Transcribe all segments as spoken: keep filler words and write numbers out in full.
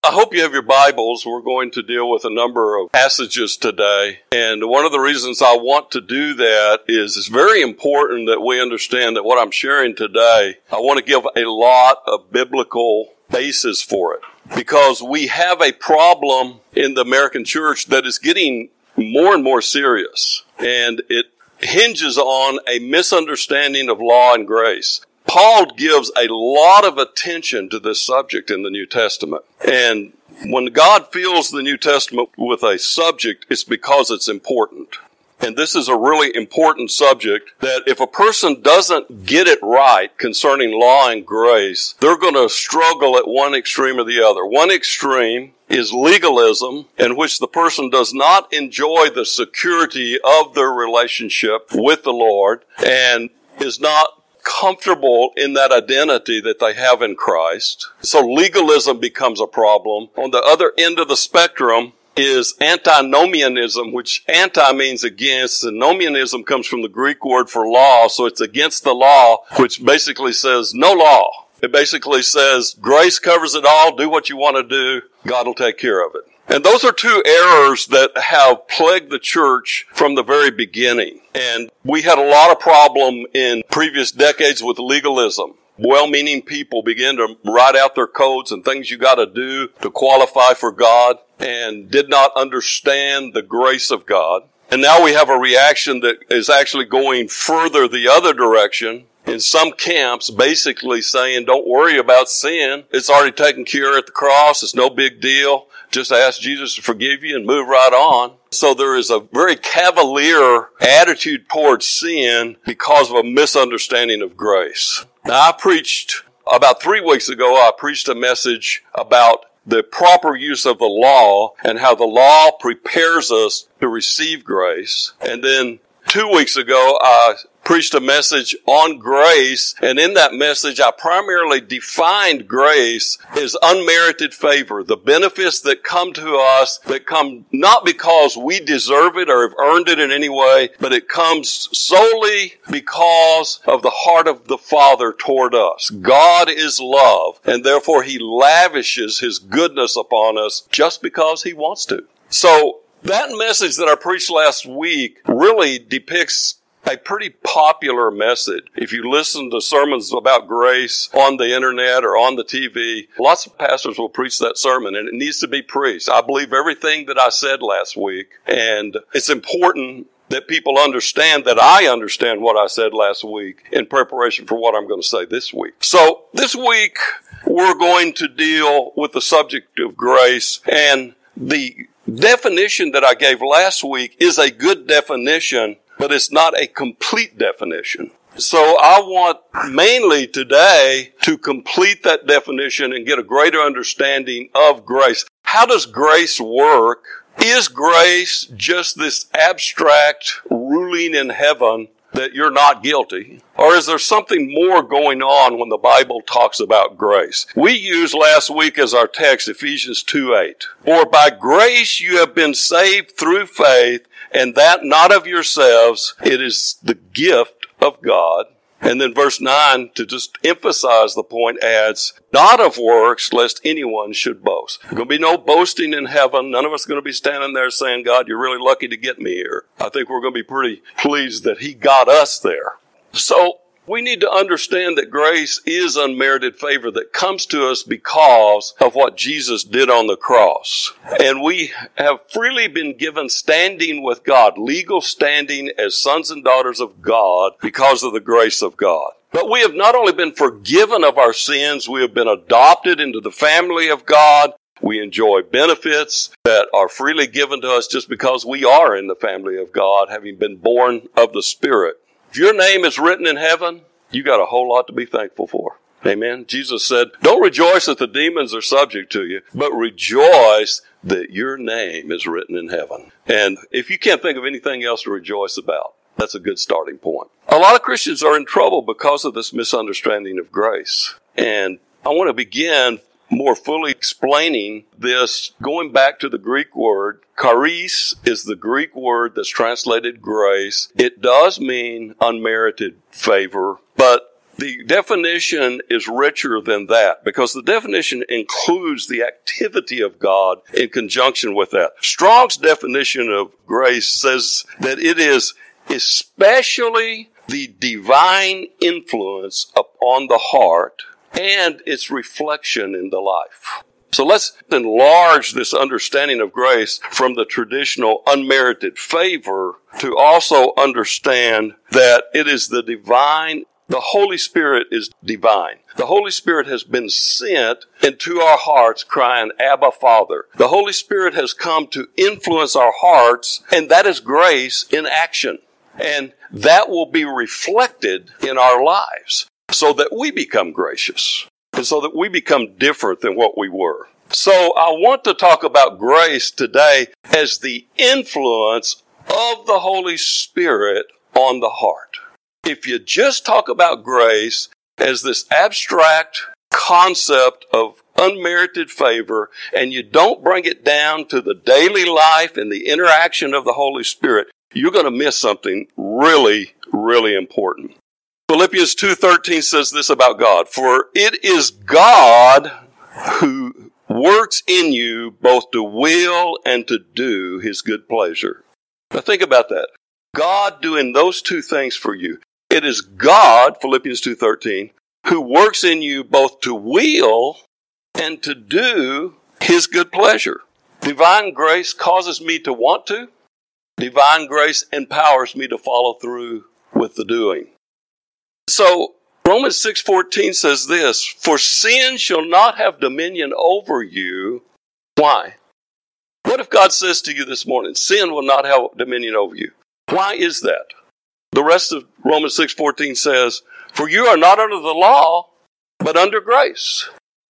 I hope you have your Bibles. We're going to deal with a number of passages today. And one of the reasons I want to do that is it's very important that we understand that what I'm sharing today, I want to give a lot of biblical basis for it. Because we have a problem in the American church that is getting more and more serious. And it hinges on a misunderstanding of law and grace. Paul gives a lot of attention to this subject in the New Testament. And when God fills the New Testament with a subject, it's because it's important. And this is a really important subject that if a person doesn't get it right concerning law and grace, they're going to struggle at one extreme or the other. One extreme is legalism, in which the person does not enjoy the security of their relationship with the Lord and is not comfortable in that identity that they have in Christ. So legalism becomes a problem. On the other end of the spectrum is antinomianism, which anti means against, and nomianism comes from the Greek word for law, so it's against the law, which basically says no law. It basically says grace covers it all, do what you want to do, God will take care of it. And those are two errors that have plagued the church from the very beginning. And we had a lot of problem in previous decades with legalism. Well-meaning people began to write out their codes and things you got to do to qualify for God and did not understand the grace of God. And now we have a reaction that is actually going further the other direction. In some camps, basically saying, don't worry about sin. It's already taken care of at the cross. It's no big deal. Just ask Jesus to forgive you and move right on. So there is a very cavalier attitude towards sin because of a misunderstanding of grace. Now, I preached about three weeks ago, I preached a message about the proper use of the law and how the law prepares us to receive grace. And then two weeks ago, I preached a message on grace, and in that message, I primarily defined grace as unmerited favor, the benefits that come to us that come not because we deserve it or have earned it in any way, but it comes solely because of the heart of the Father toward us. God is love, and therefore He lavishes His goodness upon us just because He wants to. So, that message that I preached last week really depicts a pretty popular message. If you listen to sermons about grace on the internet or on the T V, lots of pastors will preach that sermon, and it needs to be preached. I believe everything that I said last week, and it's important that people understand that I understand what I said last week in preparation for what I'm going to say this week. So this week, we're going to deal with the subject of grace, and the definition that I gave last week is a good definition, but it's not a complete definition. So I want mainly today to complete that definition and get a greater understanding of grace. How does grace work? Is grace just this abstract ruling in heaven that you're not guilty? Or is there something more going on when the Bible talks about grace? We used last week as our text Ephesians two eight. For by grace you have been saved through faith, and that not of yourselves, it is the gift of God. And then verse nine, to just emphasize the point, adds, not of works, lest anyone should boast. There's going to be no boasting in heaven. None of us are going to be standing there saying, God, you're really lucky to get me here. I think we're going to be pretty pleased that He got us there. So we need to understand that grace is unmerited favor that comes to us because of what Jesus did on the cross. And we have freely been given standing with God, legal standing as sons and daughters of God because of the grace of God. But we have not only been forgiven of our sins, we have been adopted into the family of God. We enjoy benefits that are freely given to us just because we are in the family of God, having been born of the Spirit. If your name is written in heaven, you got a whole lot to be thankful for. Amen. Jesus said, don't rejoice that the demons are subject to you, but rejoice that your name is written in heaven. And if you can't think of anything else to rejoice about, that's a good starting point. A lot of Christians are in trouble because of this misunderstanding of grace. And I want to begin more fully explaining this, going back to the Greek word. Charis is the Greek word that's translated grace. It does mean unmerited favor, but the definition is richer than that because the definition includes the activity of God in conjunction with that. Strong's definition of grace says that it is especially the divine influence upon the heart and its reflection in the life. So let's enlarge this understanding of grace from the traditional unmerited favor to also understand that it is the divine, the Holy Spirit is divine. The Holy Spirit has been sent into our hearts crying, Abba, Father. The Holy Spirit has come to influence our hearts, and that is grace in action. And that will be reflected in our lives so that we become gracious. And so that we become different than what we were. So I want to talk about grace today as the influence of the Holy Spirit on the heart. If you just talk about grace as this abstract concept of unmerited favor and you don't bring it down to the daily life and the interaction of the Holy Spirit, you're going to miss something really, really important. Philippians two thirteen says this about God. For it is God who works in you both to will and to do his good pleasure. Now think about that. God doing those two things for you. It is God, Philippians two thirteen, who works in you both to will and to do his good pleasure. Divine grace causes me to want to. Divine grace empowers me to follow through with the doing. So Romans six fourteen says this, for sin shall not have dominion over you. Why? What if God says to you this morning, sin will not have dominion over you? Why is that? The rest of Romans six fourteen says, for you are not under the law, but under grace.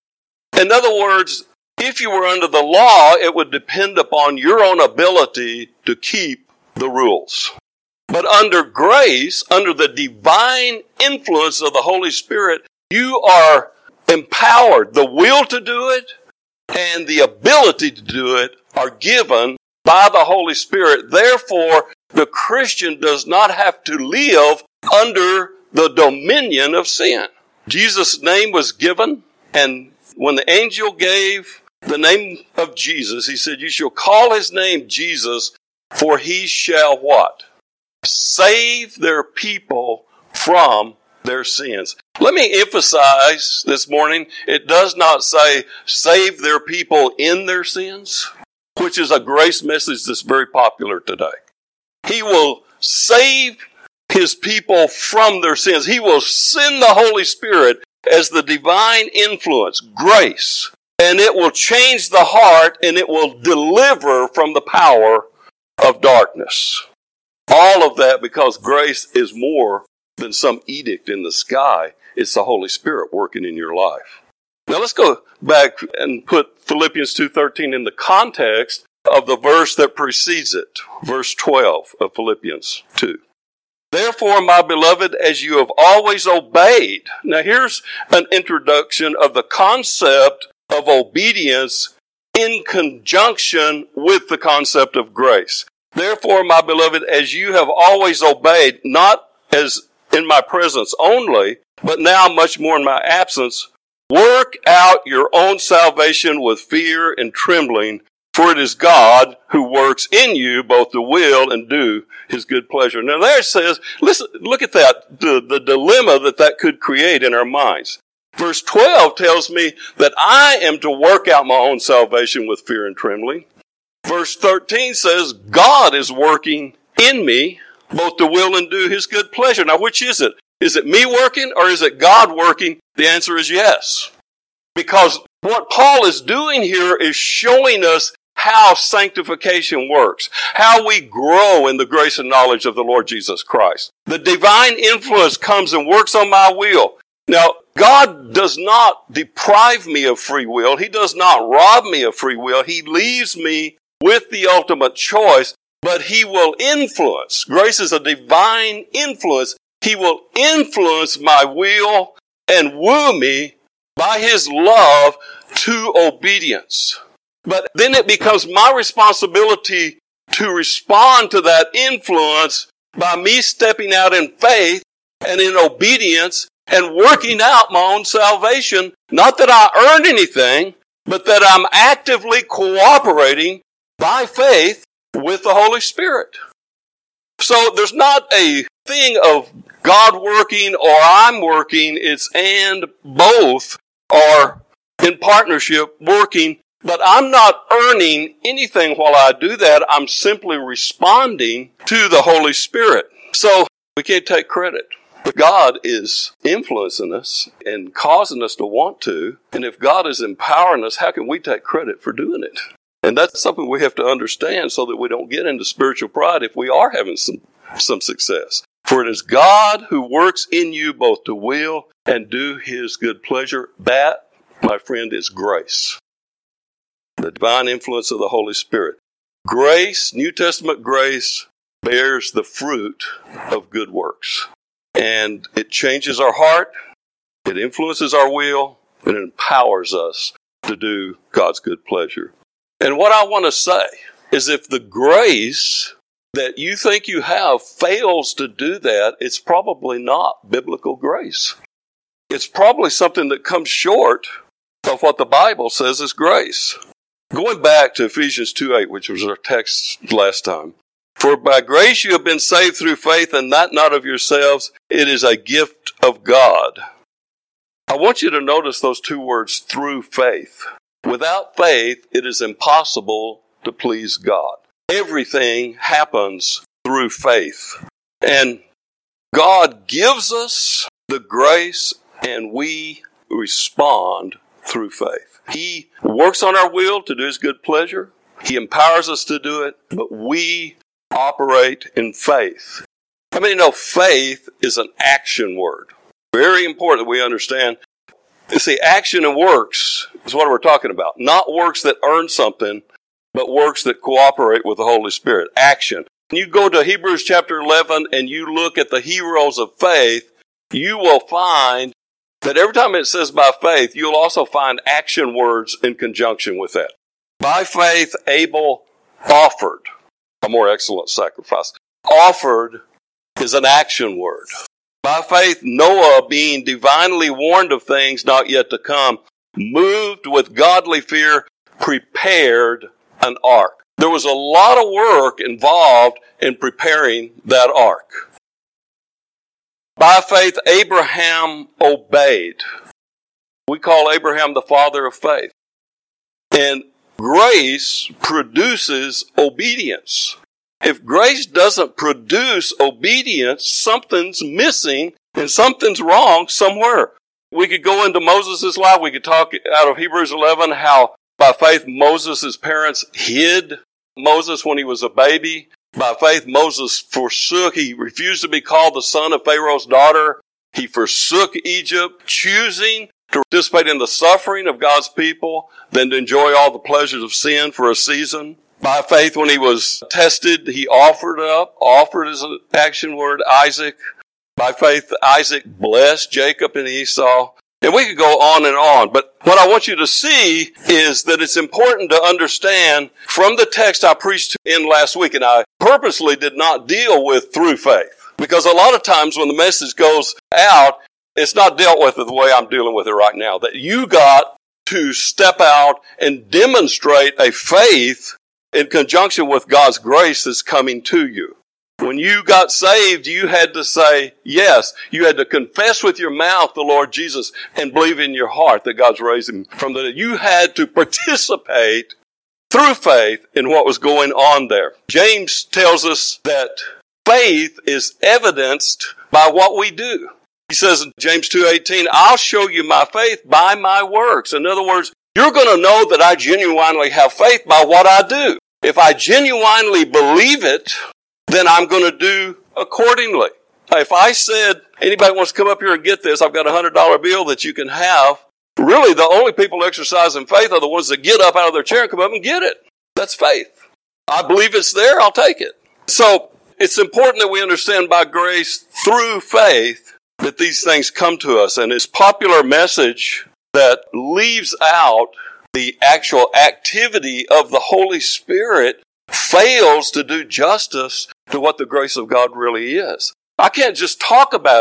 In other words, if you were under the law, it would depend upon your own ability to keep the rules. But under grace, under the divine influence of the Holy Spirit, you are empowered. The will to do it and the ability to do it are given by the Holy Spirit. Therefore, the Christian does not have to live under the dominion of sin. Jesus' name was given, and when the angel gave the name of Jesus, he said, you shall call his name Jesus, for he shall what? Save their people from their sins. Let me emphasize this morning, it does not say save their people in their sins, which is a grace message that's very popular today. He will save his people from their sins. He will send the Holy Spirit as the divine influence, grace, and it will change the heart and it will deliver from the power of darkness. All of that because grace is more than some edict in the sky. It's the Holy Spirit working in your life. Now let's go back and put Philippians two thirteen in the context of the verse that precedes it. Verse twelve of Philippians two. Therefore, my beloved, as you have always obeyed. Now here's an introduction of the concept of obedience in conjunction with the concept of grace. Therefore, my beloved, as you have always obeyed, not as in my presence only, but now much more in my absence, work out your own salvation with fear and trembling, for it is God who works in you both to will and do his good pleasure. Now there it says, listen, look at that, the, the dilemma that that could create in our minds. Verse twelve tells me that I am to work out my own salvation with fear and trembling. Verse thirteen says, God is working in me, both to will and do his good pleasure. Now, which is it? Is it me working or is it God working? The answer is yes. Because what Paul is doing here is showing us how sanctification works, how we grow in the grace and knowledge of the Lord Jesus Christ. The divine influence comes and works on my will. Now, God does not deprive me of free will. He does not rob me of free will. He leaves me with the ultimate choice, but he will influence. Grace is a divine influence. He will influence my will and woo me by his love to obedience. But then it becomes my responsibility to respond to that influence by me stepping out in faith and in obedience and working out my own salvation. Not that I earned anything, but that I'm actively cooperating by faith with the Holy Spirit. So there's not a thing of God working or I'm working. It's and both are in partnership working. But I'm not earning anything while I do that. I'm simply responding to the Holy Spirit. So we can't take credit. But God is influencing us and causing us to want to. And if God is empowering us, how can we take credit for doing it? And that's something we have to understand so that we don't get into spiritual pride if we are having some, some success. For it is God who works in you both to will and do His good pleasure. That, my friend, is grace. The divine influence of the Holy Spirit. Grace, New Testament grace, bears the fruit of good works. And it changes our heart, it influences our will, and it empowers us to do God's good pleasure. And what I want to say is if the grace that you think you have fails to do that, it's probably not biblical grace. It's probably something that comes short of what the Bible says is grace. Going back to Ephesians two eight, which was our text last time. For by grace you have been saved through faith, and that not of yourselves. It is a gift of God. I want you to notice those two words, through faith. Without faith, it is impossible to please God. Everything happens through faith. And God gives us the grace, and we respond through faith. He works on our will to do His good pleasure. He empowers us to do it, but we operate in faith. How many know faith is an action word? Very important that we understand. You see, action and works is what we're talking about. Not works that earn something, but works that cooperate with the Holy Spirit. Action. When you go to Hebrews chapter eleven and you look at the heroes of faith, you will find that every time it says by faith, you'll also find action words in conjunction with that. By faith, Abel offered a more excellent sacrifice. Offered is an action word. By faith, Noah, being divinely warned of things not yet to come, moved with godly fear, prepared an ark. There was a lot of work involved in preparing that ark. By faith, Abraham obeyed. We call Abraham the father of faith. And grace produces obedience. If grace doesn't produce obedience, something's missing and something's wrong somewhere. We could go into Moses' life. We could talk out of Hebrews eleven how by faith Moses' parents hid Moses when he was a baby. By faith Moses forsook. He refused to be called the son of Pharaoh's daughter. He forsook Egypt, choosing to participate in the suffering of God's people than to enjoy all the pleasures of sin for a season. By faith, when he was tested, he offered up, offered as an action word, Isaac. By faith, Isaac blessed Jacob and Esau. And we could go on and on. But what I want you to see is that it's important to understand from the text I preached in last week, and I purposely did not deal with through faith. Because a lot of times when the message goes out, it's not dealt with the way I'm dealing with it right now. That you got to step out and demonstrate a faith in conjunction with God's grace that's coming to you. When you got saved, you had to say yes. You had to confess with your mouth the Lord Jesus and believe in your heart that God's raised Him from the dead. You had to participate through faith in what was going on there. James tells us that faith is evidenced by what we do. He says in James two eighteen, I'll show you my faith by my works. In other words, you're going to know that I genuinely have faith by what I do. If I genuinely believe it, then I'm going to do accordingly. If I said, anybody wants to come up here and get this, I've got a one hundred dollar bill that you can have. Really, the only people exercising faith are the ones that get up out of their chair and come up and get it. That's faith. I believe it's there, I'll take it. So it's important that we understand by grace through faith that these things come to us. And it's popular message that leaves out the actual activity of the Holy Spirit fails to do justice to what the grace of God really is. I can't just talk about it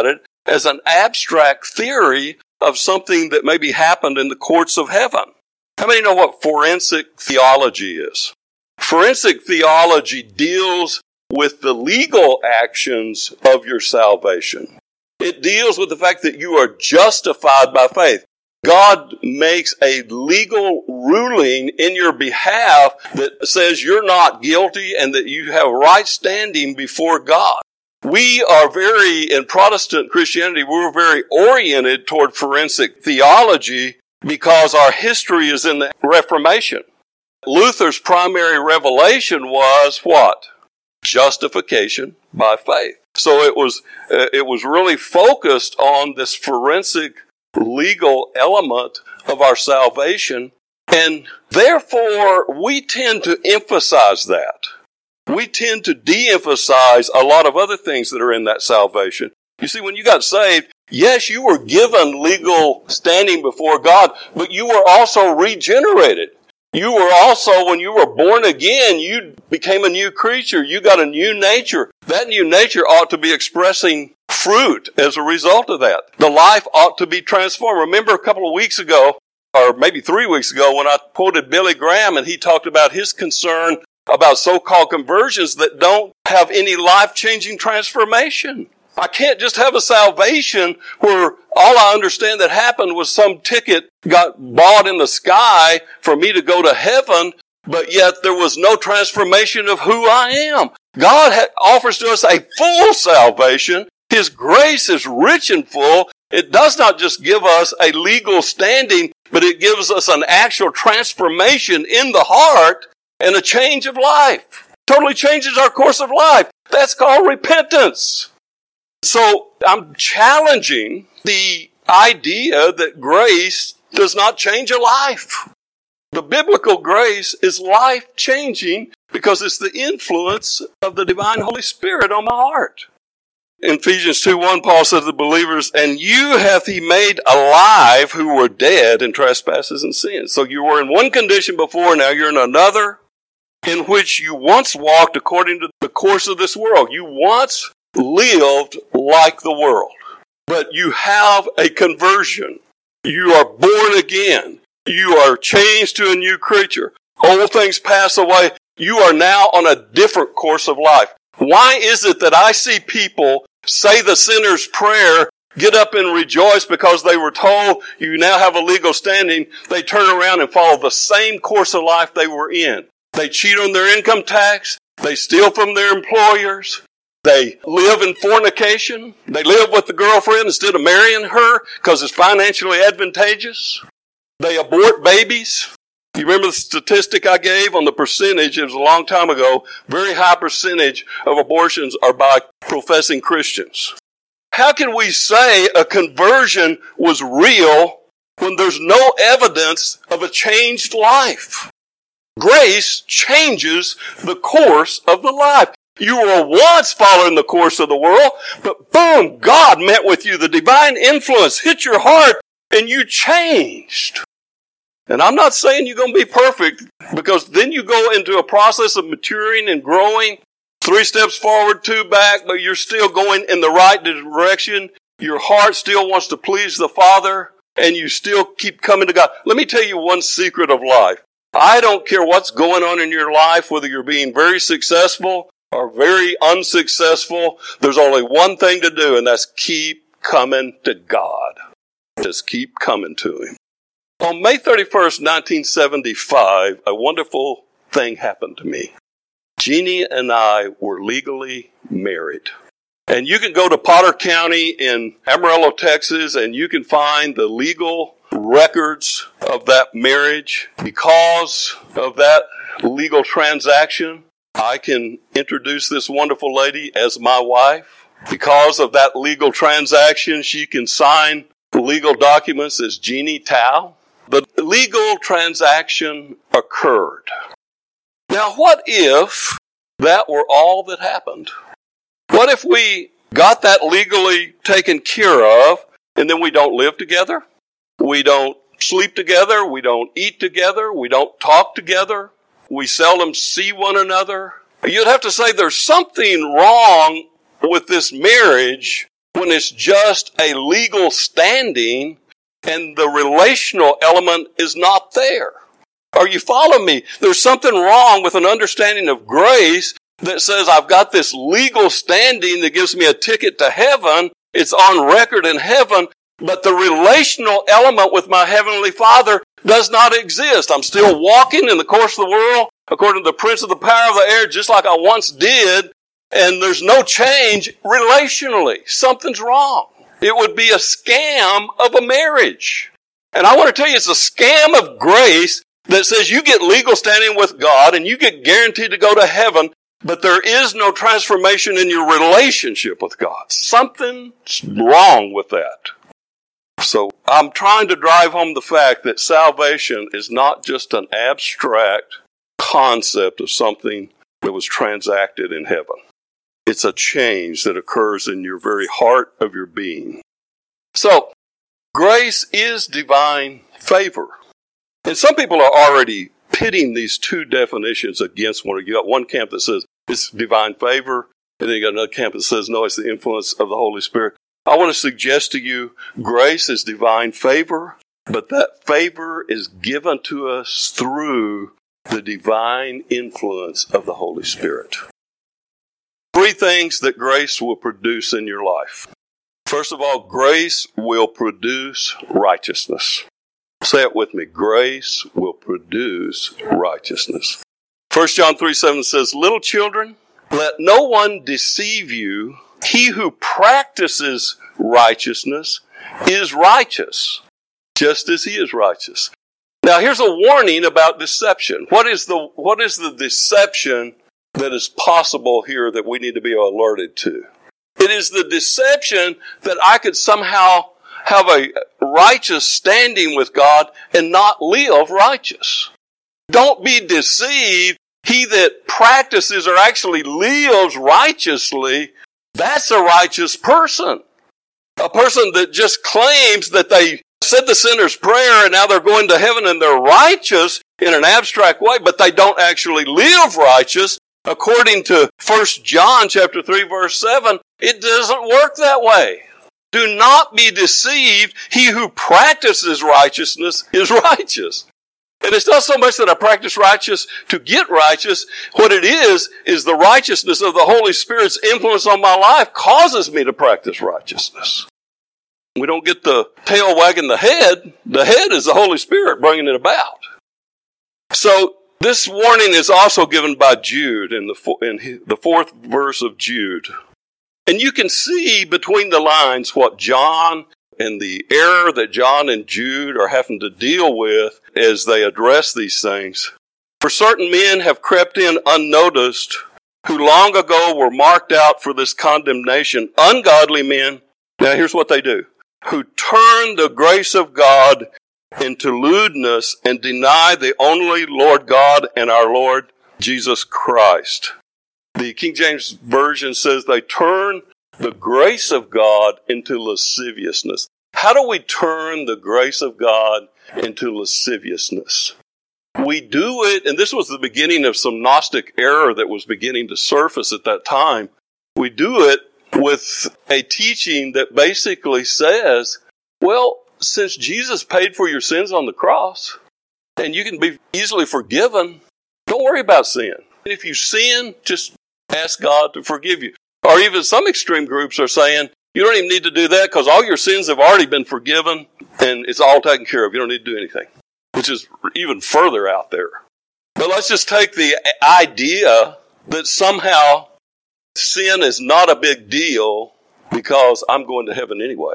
as an abstract theory of something that maybe happened in the courts of heaven. How many know what forensic theology is? Forensic theology deals with the legal actions of your salvation. It deals with the fact that you are justified by faith. God makes a legal ruling in your behalf that says you're not guilty and that you have right standing before God. We are very, in Protestant Christianity, we're very oriented toward forensic theology because our history is in the Reformation. Luther's primary revelation was what? Justification by faith. So it was, uh, it was really focused on this forensic legal element of our salvation, and therefore we tend to emphasize that. We tend to de-emphasize a lot of other things that are in that salvation. You see, when you got saved, yes, you were given legal standing before God, but you were also regenerated. You were also, when you were born again, you became a new creature. You got a new nature. That new nature ought to be expressing fruit as a result of that. The life ought to be transformed. Remember a couple of weeks ago, or maybe three weeks ago, when I quoted Billy Graham and he talked about his concern about so-called conversions that don't have any life-changing transformation. I can't just have a salvation where all I understand that happened was some ticket got bought in the sky for me to go to heaven, but yet there was no transformation of who I am. God ha- offers to us a full salvation. His grace is rich and full. It does not just give us a legal standing, but it gives us an actual transformation in the heart and a change of life. Totally changes our course of life. That's called repentance. So I'm challenging the idea that grace does not change a life. The biblical grace is life-changing because it's the influence of the divine Holy Spirit on my heart. In Ephesians two one, Paul says to the believers, "And you hath he made alive who were dead in trespasses and sins." So you were in one condition before, now you're in another, in which you once walked according to the course of this world. You once lived like the world. But you have a conversion. You are born again. You are changed to a new creature. Old things pass away. You are now on a different course of life. Why is it that I see people say the sinner's prayer, get up and rejoice because they were told you now have a legal standing? They turn around and follow the same course of life they were in. They cheat on their income tax. They steal from their employers. They live in fornication. They live with the girlfriend instead of marrying her because it's financially advantageous. They abort babies. You remember the statistic I gave on the percentage? It was a long time ago. Very high percentage of abortions are by professing Christians. How can we say a conversion was real when there's no evidence of a changed life? Grace changes the course of the life. You were once following the course of the world, but boom, God met with you. The divine influence hit your heart and you changed. And I'm not saying you're going to be perfect, because then you go into a process of maturing and growing. Three steps forward, two back, but you're still going in the right direction. Your heart still wants to please the Father, and you still keep coming to God. Let me tell you one secret of life. I don't care what's going on in your life, whether you're being very successful or very unsuccessful. There's only one thing to do, and that's keep coming to God. Just keep coming to Him. On May thirty-first, nineteen seventy-five, a wonderful thing happened to me. Jeannie and I were legally married. And you can go to Potter County in Amarillo, Texas, and you can find the legal records of that marriage. Because of that legal transaction, I can introduce this wonderful lady as my wife. Because of that legal transaction, she can sign legal documents as Jeannie Tao. The legal transaction occurred. Now, what if that were all that happened? What if we got that legally taken care of, and then we don't live together? We don't sleep together. We don't eat together. We don't talk together. We seldom see one another. You'd have to say there's something wrong with this marriage when it's just a legal standing and the relational element is not there. Are you following me? There's something wrong with an understanding of grace that says I've got this legal standing that gives me a ticket to heaven. It's on record in heaven, but the relational element with my Heavenly Father does not exist. I'm still walking in the course of the world according to the prince of the power of the air, just like I once did, and there's no change relationally. Something's wrong. It would be a scam of a marriage. And I want to tell you, it's a scam of grace that says you get legal standing with God and you get guaranteed to go to heaven, but there is no transformation in your relationship with God. Something's wrong with that. So I'm trying to drive home the fact that salvation is not just an abstract concept of something that was transacted in heaven. It's a change that occurs in your very heart of your being. So, grace is divine favor. And some people are already pitting these two definitions against one another. You got one camp that says it's divine favor, and then you got another camp that says, no, it's the influence of the Holy Spirit. I want to suggest to you, grace is divine favor, but that favor is given to us through the divine influence of the Holy Spirit. Three things that grace will produce in your life. First of all, grace will produce righteousness. Say it with me. Grace will produce righteousness. First John three seven says, little children, let no one deceive you. He who practices righteousness is righteous, just as he is righteous. Now, here's a warning about deception. What is the, what is the deception that is possible here that we need to be alerted to? It is the deception that I could somehow have a righteous standing with God and not live righteous. Don't be deceived. He that practices or actually lives righteously, that's a righteous person. A person that just claims that they said the sinner's prayer and now they're going to heaven and they're righteous in an abstract way, but they don't actually live righteous. According to First John chapter three verse seven, it doesn't work that way. Do not be deceived. He who practices righteousness is righteous. And it's not so much that I practice righteous to get righteous. What it is, is the righteousness of the Holy Spirit's influence on my life causes me to practice righteousness. We don't get the tail wagging the head. The head is the Holy Spirit bringing it about. So this warning is also given by Jude in the, in the fourth verse of Jude. And you can see between the lines what John and the error that John and Jude are having to deal with as they address these things. For certain men have crept in unnoticed, who long ago were marked out for this condemnation, ungodly men. Now here's what they do. Who turn the grace of God into lewdness and deny the only Lord God and our Lord Jesus Christ. The King James Version says they turn the grace of God into lasciviousness. How do we turn the grace of God into lasciviousness? We do it, and this was the beginning of some Gnostic error that was beginning to surface at that time. We do it with a teaching that basically says, well, since Jesus paid for your sins on the cross, and you can be easily forgiven, don't worry about sin. If you sin, just ask God to forgive you. Or even some extreme groups are saying, you don't even need to do that because all your sins have already been forgiven and it's all taken care of. You don't need to do anything, which is even further out there. But let's just take the idea that somehow sin is not a big deal because I'm going to heaven anyway.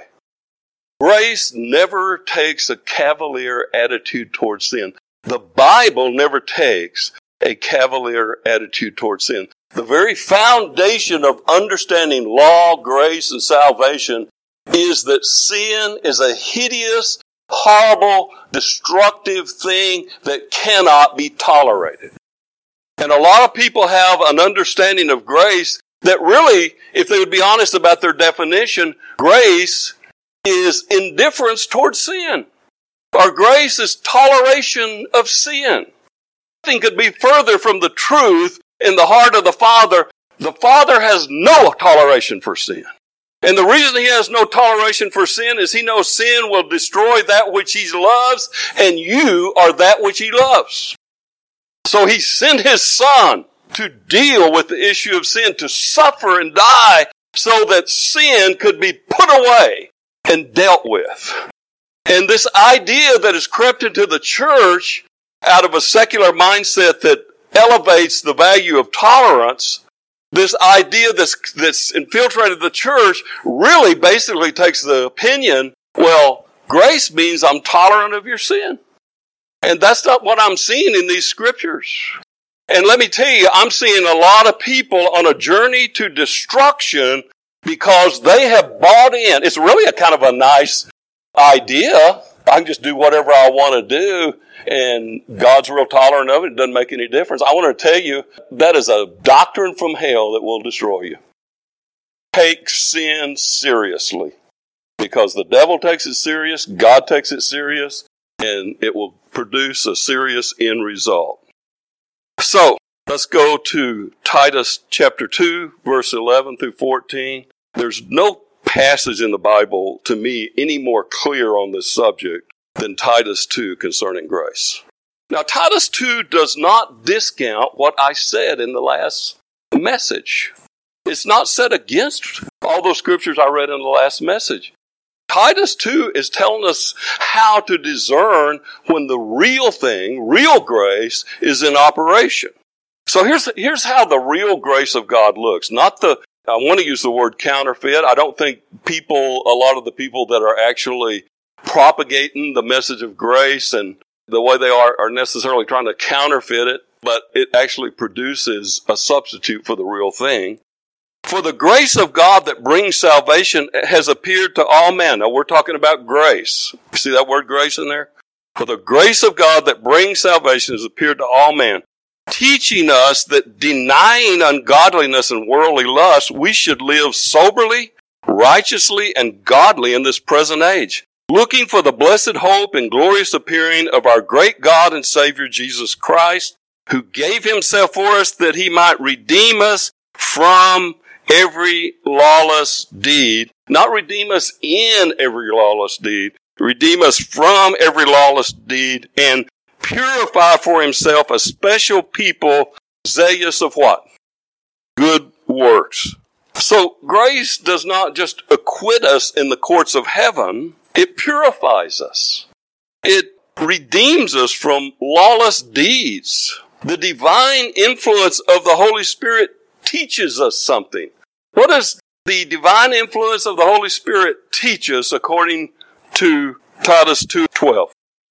Grace never takes a cavalier attitude towards sin. The Bible never takes a cavalier attitude towards sin. The very foundation of understanding law, grace, and salvation is that sin is a hideous, horrible, destructive thing that cannot be tolerated. And a lot of people have an understanding of grace that really, if they would be honest about their definition, grace is indifference towards sin. Or grace is toleration of sin. Nothing could be further from the truth in the heart of the Father. The Father has no toleration for sin. And the reason he has no toleration for sin is he knows sin will destroy that which he loves, and you are that which he loves. So he sent his son to deal with the issue of sin, to suffer and die so that sin could be put away and dealt with. And this idea that has crept into the church out of a secular mindset that elevates the value of tolerance, this idea that's, that's infiltrated the church really basically takes the opinion, well, grace means I'm tolerant of your sin. And that's not what I'm seeing in these scriptures. And let me tell you, I'm seeing a lot of people on a journey to destruction because they have bought in. It's really a kind of a nice idea. I can just do whatever I want to do, and God's real tolerant of it. It doesn't make any difference. I want to tell you, that is a doctrine from hell that will destroy you. Take sin seriously, because the devil takes it serious, God takes it serious, and it will produce a serious end result. So, let's go to Titus chapter two, verse eleven through fourteen. There's no passage in the Bible, to me, any more clear on this subject than Titus two concerning grace. Now, Titus two does not discount what I said in the last message. It's not set against all those scriptures I read in the last message. Titus two is telling us how to discern when the real thing, real grace, is in operation. So here's, here's how the real grace of God looks. Not the, I want to use the word counterfeit. I don't think people, a lot of the people that are actually propagating the message of grace and the way they are, are necessarily trying to counterfeit it, but it actually produces a substitute for the real thing. For the grace of God that brings salvation has appeared to all men. Now we're talking about grace. You see that word grace in there? For the grace of God that brings salvation has appeared to all men, teaching us that denying ungodliness and worldly lust, we should live soberly, righteously, and godly in this present age, looking for the blessed hope and glorious appearing of our great God and Savior Jesus Christ, who gave himself for us that he might redeem us from every lawless deed. Not redeem us in every lawless deed. Redeem us from every lawless deed and purify for himself a special people zealous of what? Good works. So grace does not just acquit us in the courts of heaven. It purifies us. It redeems us from lawless deeds. The divine influence of the Holy Spirit teaches us something. What does the divine influence of the Holy Spirit teach us according to Titus two twelve?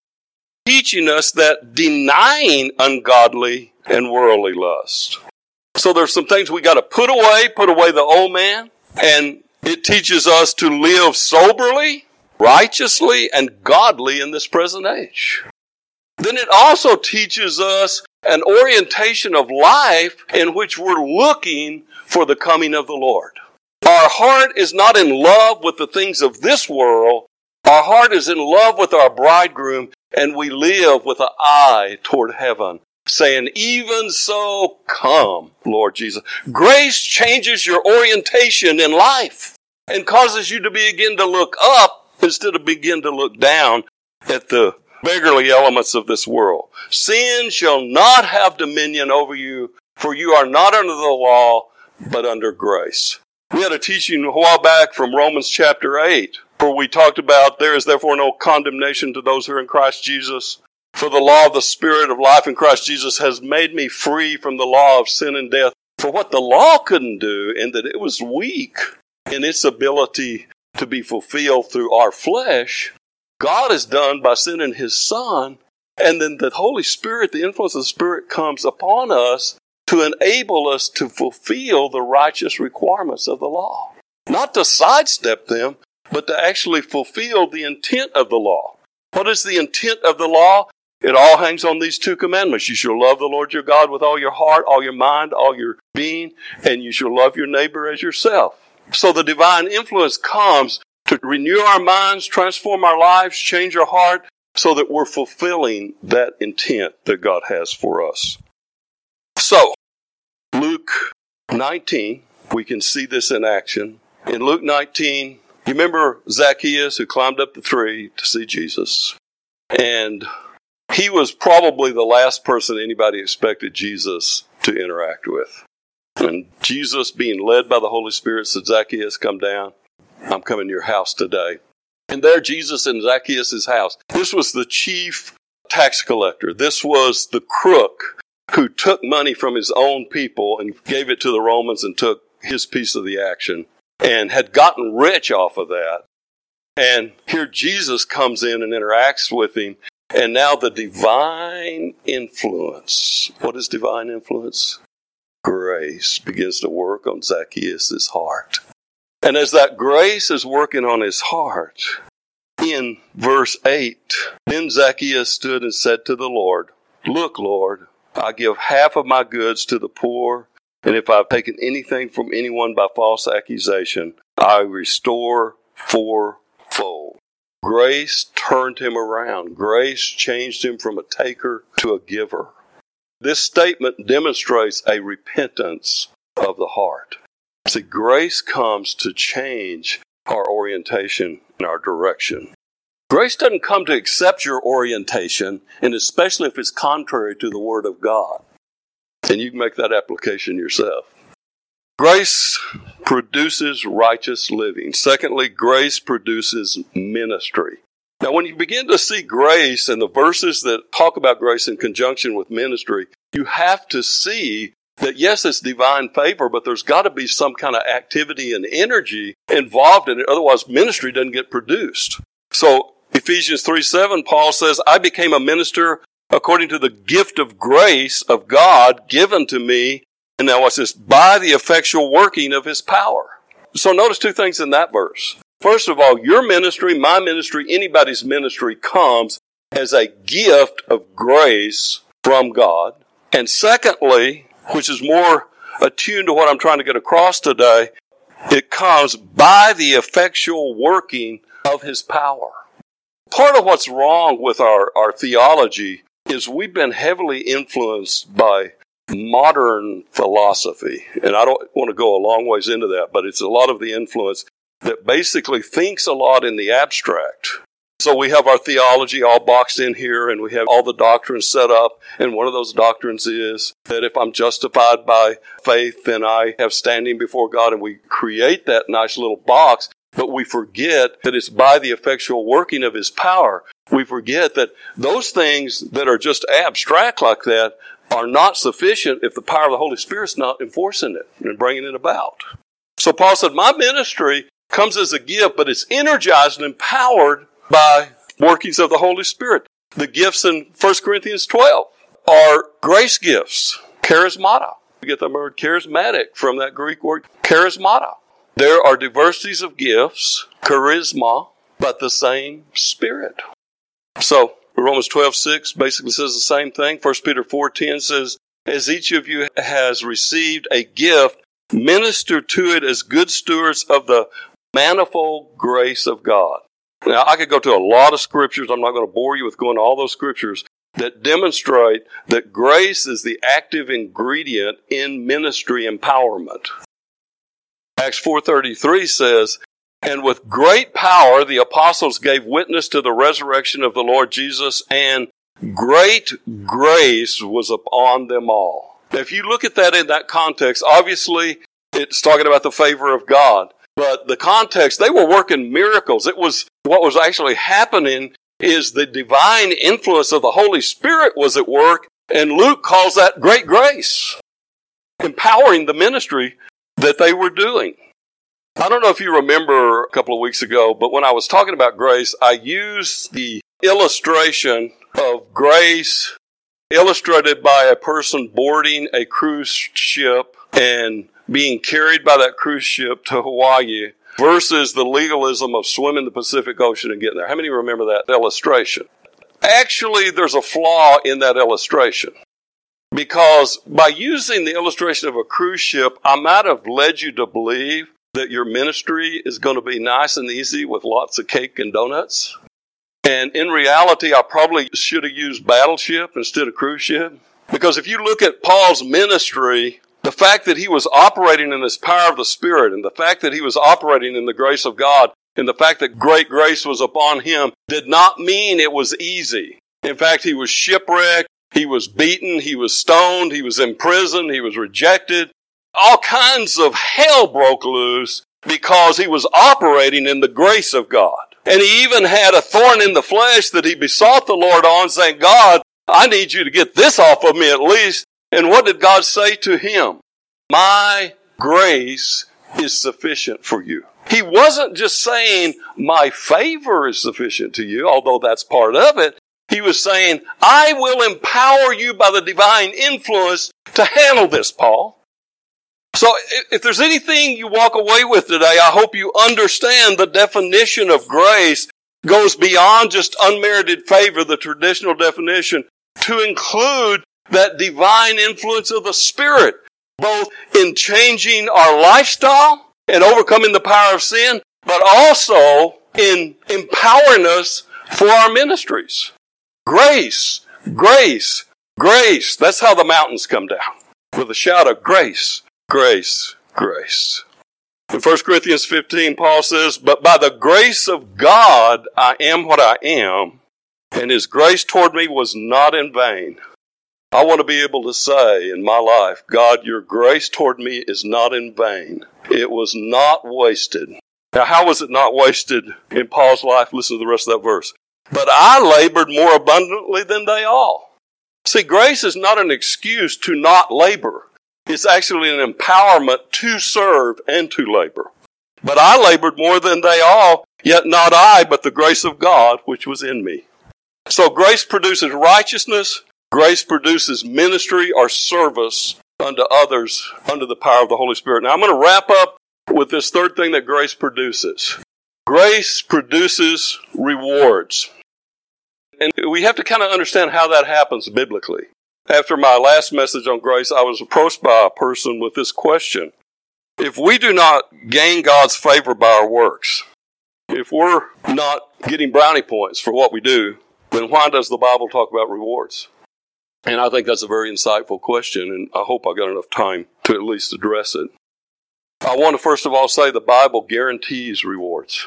Teaching us that denying ungodly and worldly lust. So there's some things we got to put away, put away the old man, and it teaches us to live soberly, righteously, and godly in this present age. Then it also teaches us an orientation of life in which we're looking for the coming of the Lord. Our heart is not in love with the things of this world. Our heart is in love with our bridegroom, and we live with an eye toward heaven, saying, even so, come, Lord Jesus. Grace changes your orientation in life and causes you to begin to look up instead of begin to look down at the beggarly elements of this world. Sin shall not have dominion over you, for you are not under the law, but under grace. We had a teaching a while back from Romans chapter eight, where we talked about there is therefore no condemnation to those who are in Christ Jesus. For the law of the Spirit of life in Christ Jesus has made me free from the law of sin and death. For what the law couldn't do, in that it was weak in its ability to be fulfilled through our flesh, God has done by sending his Son, and then the Holy Spirit, the influence of the Spirit comes upon us to enable us to fulfill the righteous requirements of the law. Not to sidestep them, but to actually fulfill the intent of the law. What is the intent of the law? It all hangs on these two commandments. You shall love the Lord your God with all your heart, all your mind, all your being, and you shall love your neighbor as yourself. So the divine influence comes to renew our minds, transform our lives, change our heart, so that we're fulfilling that intent that God has for us. So, Luke nineteen, we can see this in action. in Luke nineteen, you remember Zacchaeus who climbed up the tree to see Jesus? And he was probably the last person anybody expected Jesus to interact with. And Jesus, being led by the Holy Spirit, said, Zacchaeus, come down. I'm coming to your house today. And there Jesus in Zacchaeus' house. This was the chief tax collector. This was the crook who took money from his own people and gave it to the Romans and took his piece of the action and had gotten rich off of that. And here Jesus comes in and interacts with him. And now the divine influence. What is divine influence? Grace begins to work on Zacchaeus' heart. And as that grace is working on his heart, in verse eight, then Zacchaeus stood and said to the Lord, Look, Lord, I give half of my goods to the poor, and if I've taken anything from anyone by false accusation, I restore fourfold. Grace turned him around. Grace changed him from a taker to a giver. This statement demonstrates a repentance of the heart. See, grace comes to change our orientation and our direction. Grace doesn't come to accept your orientation, and especially if it's contrary to the Word of God. And you can make that application yourself. Grace produces righteous living. Secondly, grace produces ministry. Now, when you begin to see grace and the verses that talk about grace in conjunction with ministry, you have to see that, yes, it's divine favor, but there's got to be some kind of activity and energy involved in it. Otherwise, ministry doesn't get produced. So, Ephesians three seven, Paul says, I became a minister according to the gift of grace of God given to me. And now watch this, by the effectual working of his power. So notice two things in that verse. First of all, your ministry, my ministry, anybody's ministry comes as a gift of grace from God. And secondly, which is more attuned to what I'm trying to get across today, it comes by the effectual working of his power. Part of what's wrong with our, our theology is we've been heavily influenced by modern philosophy. And I don't want to go a long ways into that, but it's a lot of the influence that basically thinks a lot in the abstract. So we have our theology all boxed in here, and we have all the doctrines set up. And one of those doctrines is that if I'm justified by faith, then I have standing before God. And we create that nice little box, but we forget that it's by the effectual working of his power. We forget that those things that are just abstract like that are not sufficient if the power of the Holy Spirit's not enforcing it and bringing it about. So Paul said, my ministry comes as a gift, but it's energized and empowered by workings of the Holy Spirit. The gifts in First Corinthians twelve are grace gifts, charismata. We get the word charismatic from that Greek word charismata. There are diversities of gifts, charisma, but the same Spirit. So Romans twelve six basically says the same thing. First Peter four ten says, as each of you has received a gift, minister to it as good stewards of the manifold grace of God. Now, I could go to a lot of scriptures. I'm not going to bore you with going to all those scriptures that demonstrate that grace is the active ingredient in ministry empowerment. Acts four thirty-three says, and with great power the apostles gave witness to the resurrection of the Lord Jesus, and great grace was upon them all. Now, if you look at that in that context, obviously it's talking about the favor of God. But the context, they were working miracles. It was what was actually happening is the divine influence of the Holy Spirit was at work, and Luke calls that great grace, empowering the ministry that they were doing. I don't know if you remember a couple of weeks ago, but when I was talking about grace, I used the illustration of grace illustrated by a person boarding a cruise ship and being carried by that cruise ship to Hawaii versus the legalism of swimming the Pacific Ocean and getting there. How many remember that illustration? Actually, there's a flaw in that illustration, because by using the illustration of a cruise ship, I might have led you to believe that your ministry is going to be nice and easy with lots of cake and donuts. And in reality, I probably should have used battleship instead of cruise ship. Because if you look at Paul's ministry, The fact that he was operating in this power of the Spirit, and the fact that he was operating in the grace of God, and the fact that great grace was upon him did not mean it was easy. In fact, he was shipwrecked, he was beaten, he was stoned, he was in prison, he was rejected. All kinds of hell broke loose because he was operating in the grace of God. And he even had a thorn in the flesh that he besought the Lord on, saying, God, I need you to get this off of me at least. And what did God say to him? My grace is sufficient for you. He wasn't just saying, my favor is sufficient to you, although that's part of it. He was saying, I will empower you by the divine influence to handle this, Paul. So if there's anything you walk away with today, I hope you understand the definition of grace goes beyond just unmerited favor, the traditional definition, to include that divine influence of the Spirit, both in changing our lifestyle and overcoming the power of sin, but also in empowering us for our ministries. Grace, grace, grace. That's how the mountains come down, with a shout of grace, grace, grace. In First Corinthians fifteen, Paul says, but by the grace of God, I am what I am, and his grace toward me was not in vain. I want to be able to say in my life, God, your grace toward me is not in vain. It was not wasted. Now, how was it not wasted in Paul's life? Listen to the rest of that verse. But I labored more abundantly than they all. See, grace is not an excuse to not labor. It's actually an empowerment to serve and to labor. But I labored more than they all, yet not I, but the grace of God, which was in me. So grace produces righteousness. Grace produces ministry or service unto others under the power of the Holy Spirit. Now I'm going to wrap up with this third thing that grace produces. Grace produces rewards. And we have to kind of understand how that happens biblically. After my last message on grace, I was approached by a person with this question. If we do not gain God's favor by our works, if we're not getting brownie points for what we do, then why does the Bible talk about rewards? And I think that's a very insightful question, and I hope I got enough time to at least address it. I want to first of all say the Bible guarantees rewards.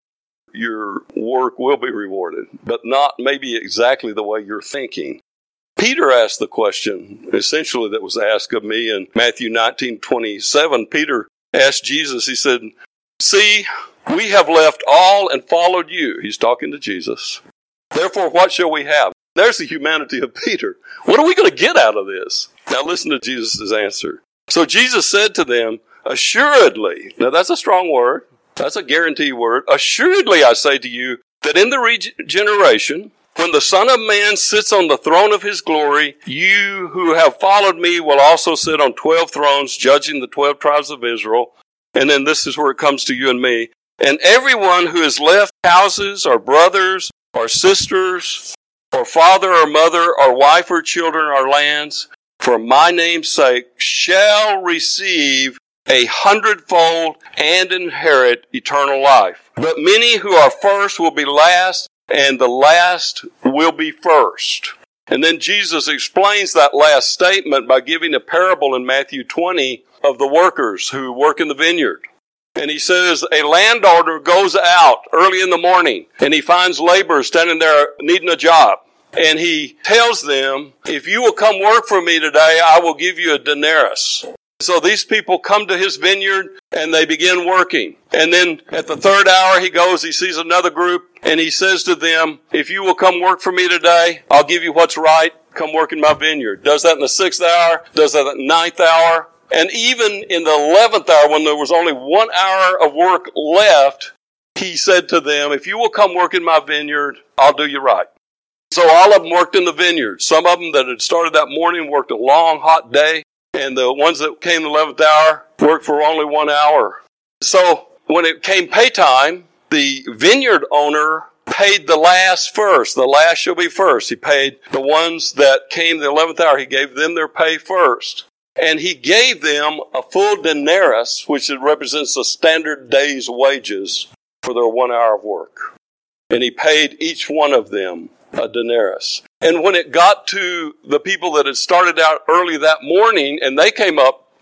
Your work will be rewarded, but not maybe exactly the way you're thinking. Peter asked the question, essentially, that was asked of me in Matthew nineteen twenty-seven. Peter asked Jesus, he said, see, we have left all and followed you. He's talking to Jesus. Therefore, what shall we have? There's the humanity of Peter. What are we going to get out of this? Now listen to Jesus' answer. So Jesus said to them, assuredly, now that's a strong word. That's a guarantee word. Assuredly, I say to you, that in the regeneration, when the Son of Man sits on the throne of his glory, you who have followed me will also sit on twelve thrones, judging the twelve tribes of Israel. And then this is where it comes to you and me. And everyone who has left houses or brothers or sisters or father or mother or wife or children or lands, for my name's sake, shall receive a hundredfold and inherit eternal life. But many who are first will be last, and the last will be first. And then Jesus explains that last statement by giving a parable in Matthew twenty of the workers who work in the vineyard. And he says, a landowner goes out early in the morning, and he finds laborers standing there needing a job. And he tells them, if you will come work for me today, I will give you a denarius. So these people come to his vineyard and they begin working. And then at the third hour he goes, he sees another group and he says to them, if you will come work for me today, I'll give you what's right. Come work in my vineyard. Does that in the sixth hour, does that in the ninth hour. And even in the eleventh hour, when there was only one hour of work left, he said to them, if you will come work in my vineyard, I'll do you right. So all of them worked in the vineyard. Some of them that had started that morning worked a long, hot day. And the ones that came the eleventh hour worked for only one hour. So when it came pay time, the vineyard owner paid the last first. The last shall be first. He paid the ones that came the eleventh hour. He gave them their pay first. And he gave them a full denarius, which represents a standard day's wages for their one hour of work. And he paid each one of them a denarius. And when it got to the people that had started out early that morning and they came up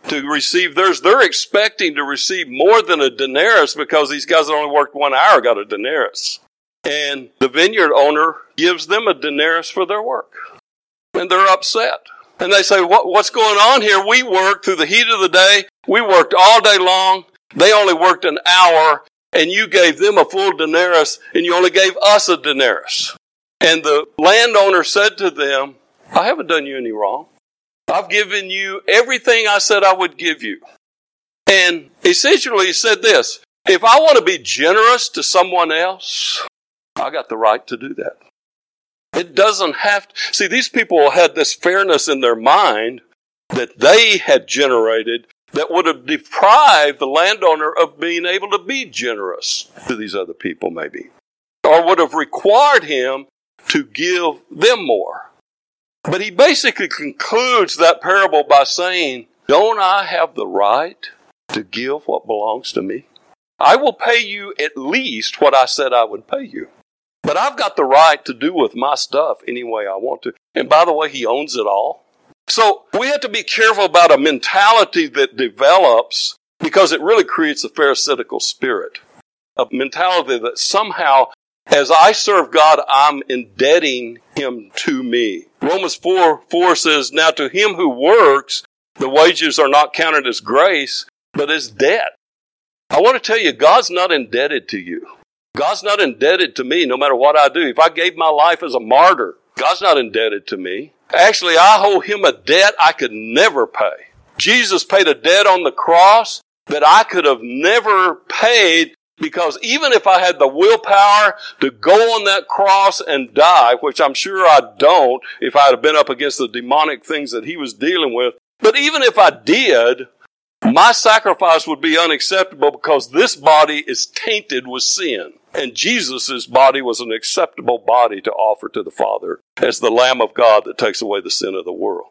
to receive theirs. They're expecting to receive more than a denarius because these guys that only worked one hour got a denarius. And the vineyard owner gives them a denarius for their work. And they're upset. And they say, what, what's going on here? We worked through the heat of the day. We worked all day long. They only worked an hour. And you gave them a full denarius. And you only gave us a denarius. And the landowner said to them, I haven't done you any wrong. I've given you everything I said I would give you. And essentially he said this, if I want to be generous to someone else, I got the right to do that. It doesn't have to. See, these people had this fairness in their mind that they had generated that would have deprived the landowner of being able to be generous to these other people maybe. Or would have required him to give them more. But he basically concludes that parable by saying, don't I have the right to give what belongs to me? I will pay you at least what I said I would pay you. But I've got the right to do with my stuff any way I want to. And by the way, he owns it all. So we have to be careful about a mentality that develops because it really creates a pharisaical spirit. A mentality that somehow, as I serve God, I'm indebting him to me. Romans four four says, now to him who works, the wages are not counted as grace, but as debt. I want to tell you, God's not indebted to you. God's not indebted to me no matter what I do. If I gave my life as a martyr, God's not indebted to me. Actually, I owe him a debt I could never pay. Jesus paid a debt on the cross that I could have never paid. Because even if I had the willpower to go on that cross and die, which I'm sure I don't if I had been up against the demonic things that he was dealing with, but even if I did, my sacrifice would be unacceptable because this body is tainted with sin. And Jesus' body was an acceptable body to offer to the Father as the Lamb of God that takes away the sin of the world.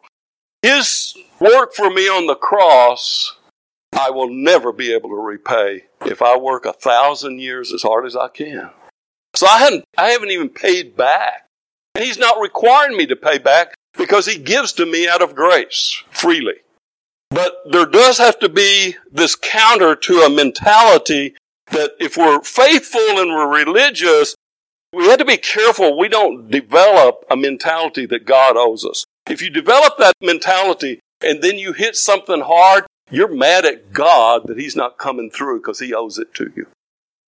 His work for me on the cross, I will never be able to repay if I work a thousand years as hard as I can. So I haven't, I haven't even paid back. And he's not requiring me to pay back because he gives to me out of grace freely. But there does have to be this counter to a mentality that if we're faithful and we're religious, we have to be careful we don't develop a mentality that God owes us. If you develop that mentality and then you hit something hard, you're mad at God that he's not coming through because he owes it to you.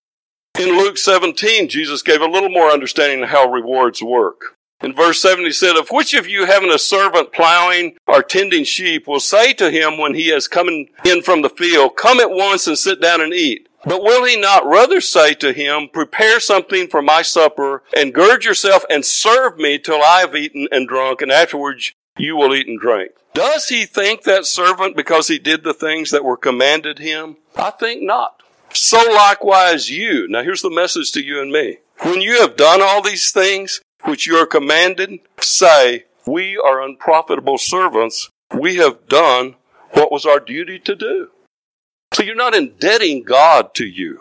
In Luke seventeen, Jesus gave a little more understanding of how rewards work. In verse seven, he said, if which of you having a servant plowing or tending sheep will say to him when he has come in from the field, come at once and sit down and eat. But will he not rather say to him, prepare something for my supper and gird yourself and serve me till I have eaten and drunk, and afterwards you will eat and drink. Does he thank that servant because he did the things that were commanded him? I think not. So likewise you. Now here's the message to you and me. When you have done all these things which you are commanded, say, we are unprofitable servants. We have done what was our duty to do. So you're not indebting God to you.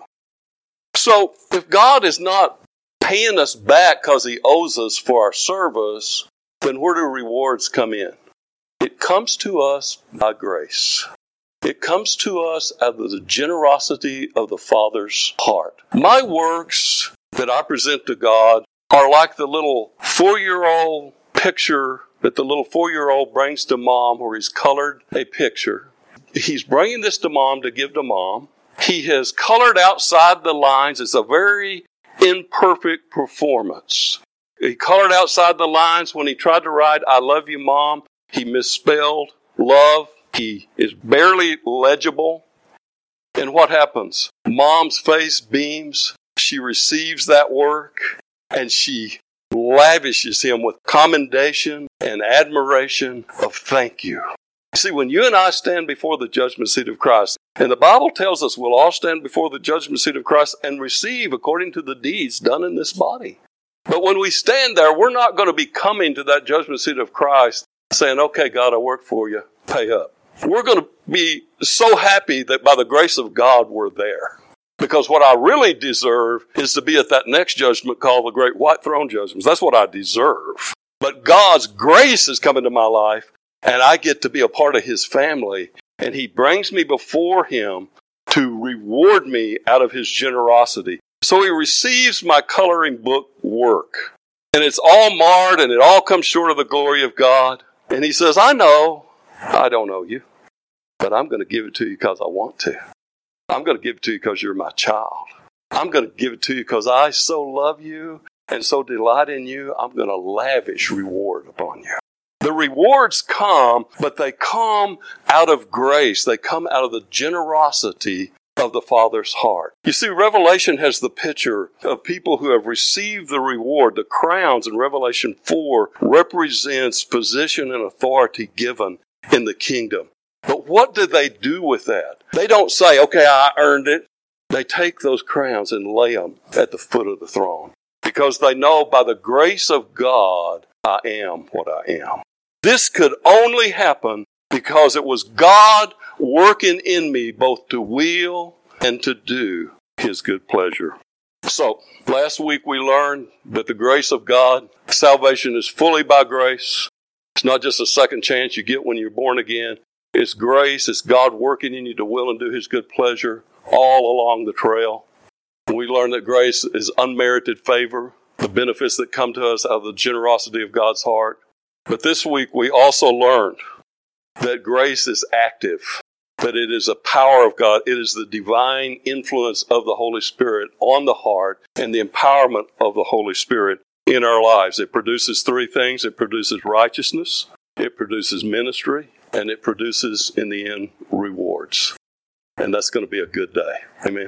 So if God is not paying us back because he owes us for our service, then where do rewards come in? It comes to us by grace. It comes to us out of the generosity of the Father's heart. My works that I present to God are like the little four-year-old picture that the little four-year-old brings to mom where he's colored a picture. He's bringing this to mom to give to mom. He has colored outside the lines. It's a very imperfect performance. He colored outside the lines when he tried to write, I love you, Mom. He misspelled love. He is barely legible. And what happens? Mom's face beams. She receives that work and she lavishes him with commendation and admiration of thank you. See, when you and I stand before the judgment seat of Christ, and the Bible tells us we'll all stand before the judgment seat of Christ and receive according to the deeds done in this body. But when we stand there, we're not going to be coming to that judgment seat of Christ saying, okay, God, I worked for you, pay up. We're going to be so happy that by the grace of God, we're there. Because what I really deserve is to be at that next judgment called the Great White Throne Judgment. That's what I deserve. But God's grace has come into my life, and I get to be a part of his family. And he brings me before him to reward me out of his generosity. So he receives my coloring book work. And it's all marred and it all comes short of the glory of God. And he says, I know, I don't know you, but I'm going to give it to you because I want to. I'm going to give it to you because you're my child. I'm going to give it to you because I so love you and so delight in you. I'm going to lavish reward upon you. The rewards come, but they come out of grace. They come out of the generosity of the Father's heart. You see, Revelation has the picture of people who have received the reward. The crowns in Revelation four represents position and authority given in the kingdom. But what do they do with that? They don't say, okay, I earned it. They take those crowns and lay them at the foot of the throne because they know by the grace of God, I am what I am. This could only happen because it was God working in me both to will and to do his good pleasure. So, last week we learned that the grace of God, salvation is fully by grace. It's not just a second chance you get when you're born again. It's grace. It's God working in you to will and do his good pleasure all along the trail. We learned that grace is unmerited favor, the benefits that come to us out of the generosity of God's heart. But this week we also learned that grace is active, that it is a power of God. It is the divine influence of the Holy Spirit on the heart and the empowerment of the Holy Spirit in our lives. It produces three things. It produces righteousness, it produces ministry, and it produces, in the end, rewards. And that's going to be a good day. Amen.